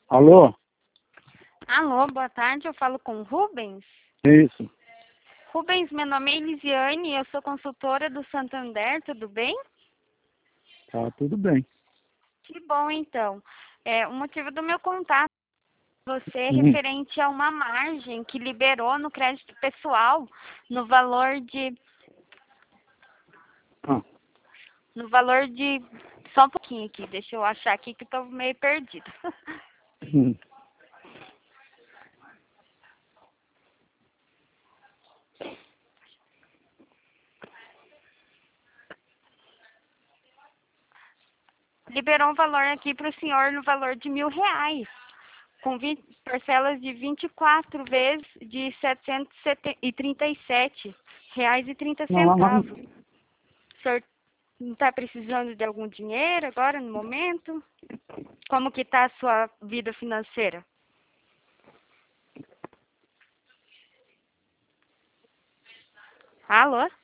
Alô? Alô, boa tarde, eu falo com o Rubens. Isso. Rubens, meu nome é Elisiane, eu sou consultora do Santander, tudo bem? Tá tudo bem. Que bom, então. O motivo do meu contato com você é Uhum. referente a uma margem que liberou no crédito pessoal no valor de... Ah, No valor de... Só um pouquinho aqui, deixa eu achar aqui que estou meio perdida. uhum. Liberou um valor aqui para o senhor no valor de R$ 1.000. Com parcelas de 24 vezes de Não, não, R$ 737,30. O senhor não está precisando de algum dinheiro agora, no momento? Como que está a sua vida financeira? Alô?